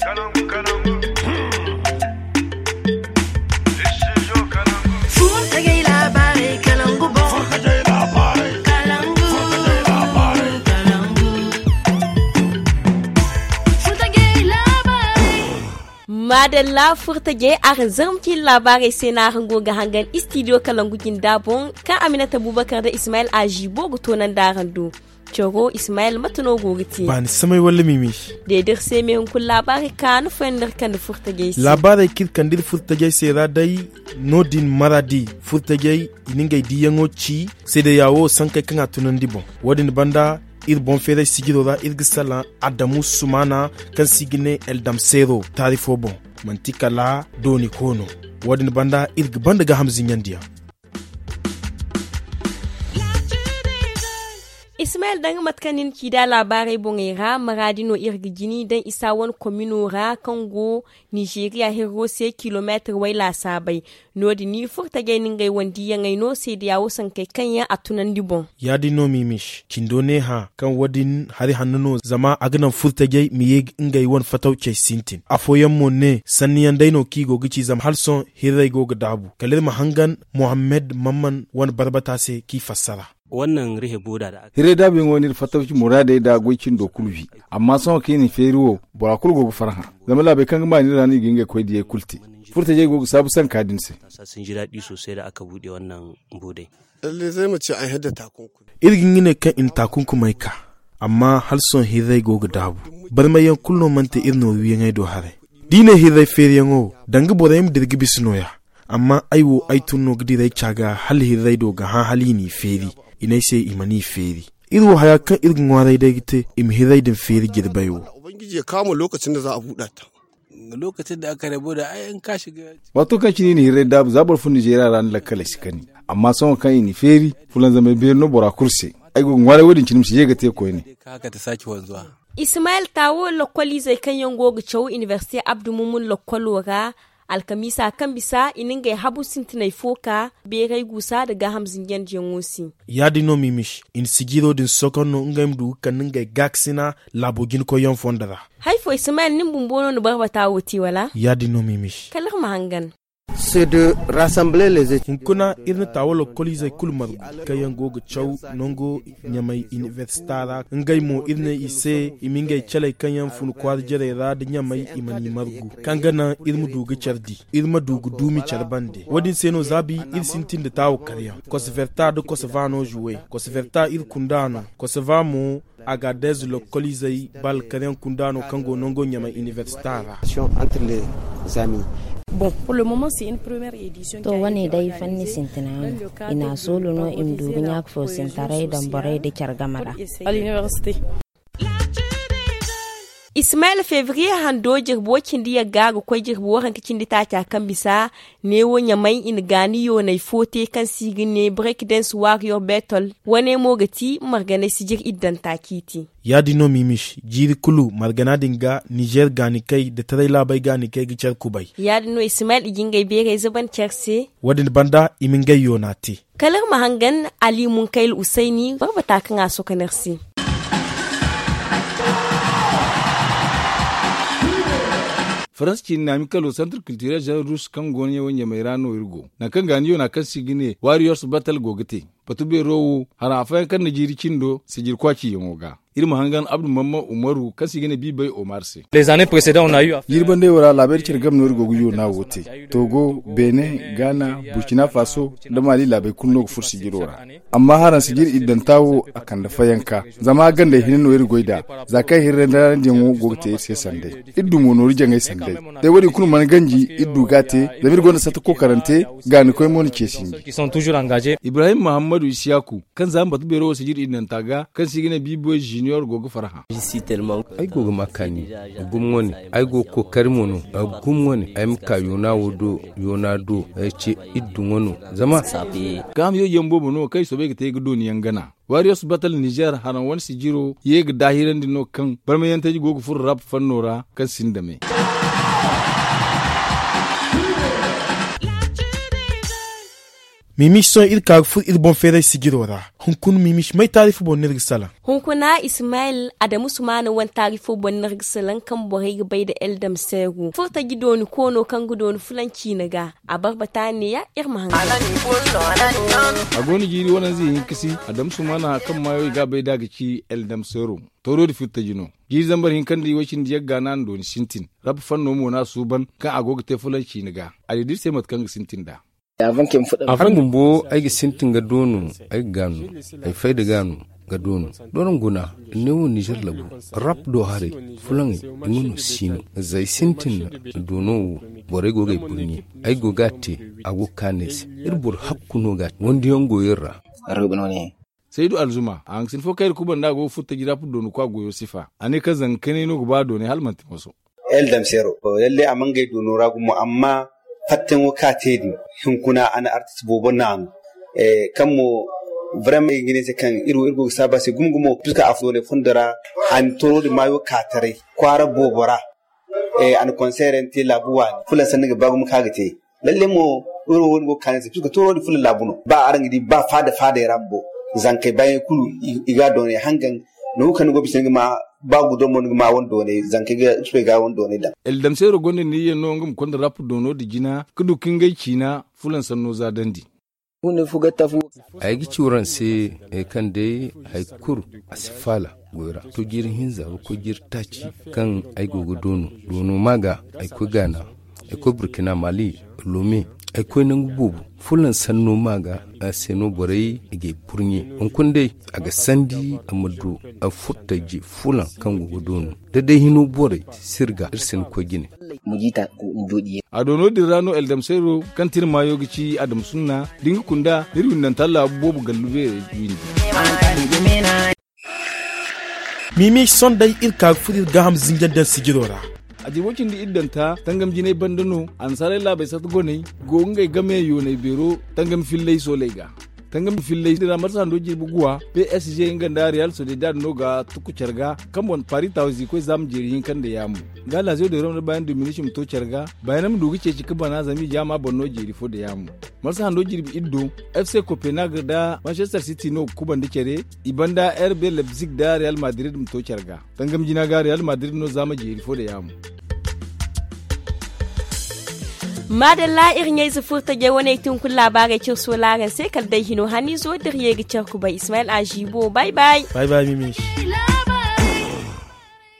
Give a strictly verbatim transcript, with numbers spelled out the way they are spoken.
Madalla furtage a zamkin labarai sai na hango ga hangan studio Kalangu Dabon kan Aminata Abubakar da Ismail Ajibo gutonan da rando. Choro Ismail Matuno Gogiti. Ba ni samai wala mimi. Da dir sai mai hunkun labarai ka nufin kan da furtage sai. Labarai kir kan dir furtage sai radai nodin maradi furtage iningai diyango ci sai da yawo san kai kan atunan dibon. Wadin banda ir bon fere sigidora ir gisala Adamu Sumana kan sigine Eldam Sero tarifo bon mantika la doni kono wadin banda ir banda ga hamzin yandiya. Ismail dan matkanin kida labarai bongera maradino irgijini dan isa wani kominora Congo Nigeria hero sai kilometer waila sabai nodi ni furta gainin gai wandi yangai no sai da yawo san kai kanya a tunan dibon ya dino mimish kindone ha kan wadin hari hannuno zama agnan furta gai miye ngai won fatauce sintin afoyan mo ne sanniyan daino ki gogici zam halson hirai goga dabu kalir mahangan Muhammad Mamman wani barbata sai ki fassara wannan rihe boda da hire da bin wani fatauci murade da goikin do kulvi amma son kini feriwo bora kulgo farha zama labe kan ma ni rani ginga koy diye kulti furta je go sabu san kadin sai sun ji dadi sosai da aka bude wannan bodai lalle zai mu ce an hada takunkumi irgin ne kan in takunkumai ka amma halson hire go dabu bar mayan kullo manta irno wiyen ai do hare dine hire feriyango danga borayim dirgi bisnoya amma aiwo aitunno gidi rai chaga hal hire do ga ha halini feri inai sai imani feri irwo haya kan irgin warai da gite imhirai din feri girbayo ubangiji ya kama lokacin da za a buɗa ta lokacin da aka rabo da ayan ka shiga wato kan shine hire da zabar fun Nigeria ran la kala shikani amma son kan ni feri fulan zama be no bora kurse ai gun warai wadin cinim shi ga te ko ne haka ta saki wanzuwa Ismail Tawo lokoli zai kan yango ga Chau University Abdu Mumun lokolora alkamisa kan bisa ininga habu sintinai foka berai gusa daga hamzin yanjin wusi ya dino mimish in sigiro din sokono ngam du kaninga gaksina labogin ko yon fondara haifo Ismail nin bumbono no barbata wuti wala ya dino mimish kalar mahangan c'est de rassembler les études kuna irna tawolo kolize kulmar kayan gogo chaw nongo nyamai universitara ngai mo irna ise imingai chalai kayan fun kwar jere ra da nyamai imani margu kangana irmu dugu chardi irma dugu dumi charbande wadin seno zabi ir sintin da tawo karya kosverta do kosvano jouer kosverta ir kundano kosvamo Agadez lo kolize bal karyan kundano kango nongo nyamai universitara entre les amis. Bon, pour le moment, c'est une première édition. To wani dai fanni sintina ina solo no imdu nyak fo sintare dan bare de chargamala à l'université. Ismail Février hando jirbo kindi ya gaga kwai jirbo hanka kindi ta ta kan bisa ne wonya mai in gani yo nai fote kan sigine break dance warrior battle wane mogati margane sijir iddan takiti ya dino mimish jiri kulu margana dinga Niger gani kai da tarai labai gani kai gicar kubai ya dino Ismail igingai bere zaban charse wadin banda imingai yonati kalar mahangan Ali Munkail Usaini barbata kan aso kanarsi France ci na mi kalo centre culturel Jean Rouge kan gonye wonye mai rano irgo na kan ganiyo na kan sigine Warriors Battle gogete patube rowo hara afayan kan Nijiri cindo sijir kwaci yomoga irma hangan Abdou Mamma Umaru kan sigine Bibay Omarse les années précédentes on a eu yirban de wala labar cirgam no irgo guyo na wote Togo Benin Ghana Burkina Faso da Mali labai kunno fursi girora amma haran sigir idan tawo akan da fayanka zama ganda hinin no irgo ida zakai hirren da jango gogete sai sande iddu mono rijangai sande dai wadi kunu man ganji iddu gate da virgo na sata ko karante gani koy mon kesin qui sont toujours engagés Ibrahim Muhammadu Isiaku kan zan batu bero sigir idan taga kan sigine Biboy Junior gogo farha ici tellement ay gogo makani gumwoni ay go ko karmono gumwoni ay mka yona wodo yona do ay ce iddu ngono zama gam yo yembo bono kai sobe ke te gudo ni yangana Warriors Battle Niger haran wani sigiro yeg dahiran dino kan barmayan taji gogo fur rap fannora kan sindame mimish son ir ka fu ir bon fere sigirora hunkun mimish mai tarifu bon nirgisala hunkuna Ismail Adamu Sumana wan tarifu bon nirgisalan kan borai bai da eldam segu furta gidoni kono kan gidoni fulanci naga a barbata ne ya irma hanga a goni jiri wannan zai yin kisi Adamu Sumana kan mayo ga bai daga ci eldam sero toro da fitta jino jiri zambar hin kan di wacin diya gana ndo ni sintin rab fanno mo na suban kan agoga te fulanci naga a dir sai mat kan sintin da afan bumbo ai sintin ga dono ai gano ai faida gano ga dono donon guna ne won Niger labu rap do hare fulan ngono sino zai sintin dono bore go ga burni ai go gatti ago kanes irbur hakkuno ga wondi yongo yirra arubno ne Saidu Alzuma an sin fo kayr kuban da go futta jira fu dono kwa goyo sifa ane kazan kane no go ba do ne halmanti maso eldam sero lalle amangay dono ragumo amma fatten wakatedi hinkuna ana artist bobo nan eh kammo vraiment ngine se kan iru irgo saba se gumgumo puska afdole fundara an toro de mayo katare kwara bobora eh an concert enti labuwa fulan sanniga bagum kagate lalle mo uru wongo kanese puska toro de fulan labuno ba arangi di ba fada fada rambo zankai bayan kulu iga done hangan no kan go bisenga ma bagu do mon ma wondo ne zanke ga tswe ga wondo ne da eldam sero gonde ni yen no ngum kon rap do no di jina kudu kingay china fulan sanno za dandi hunde fuga tafu ai gi churan se e kan dai ai kur asfala gora to jir hinza ko jir tachi kan ai gogo dono dono maga ai ko gana ai ko burkina mali lome ai ko nan bubu fulan sanno maga a seno borai ige purnye on kunde aga sandi amadu a futtaji fulan kan gogodono da dai hinu borai sirga irsin ko gine mujita ko ndodi adono dirano eldam sero kan tir mayo gici adam sunna dinga kunda dirwin nan talla bobu gallube windi mimi son dai ir ka fudir gaham zinjan dan sigirora a jibocin da iddanta tangam jinai bandano an sare la bai sat gonai go ngai game yo ne bero tangam fillai so lega tangam fillai da marsa ndo jibu guwa P S G inganda Real Sociedad no ga tuku charga kambon pari tawzi ko zam jiri kan da yamu gala zo da ron bayan diminution to charga bayan mu dugi ce ciki bana zami jama bonno jiri fo da yamu marsa ndo jiri iddo F C Copenhagen da Manchester City no kuban da kere ibanda R B Leipzig da Real Madrid mu to charga tangam jina ga Real Madrid no zama jiri fo da yamu madalla irin yayi zufurta ge wani tun kun labarai kin so laran sai kal dai hino hani zo dir yegi charku ba Ismail Ajibo bye bye bye bye mimi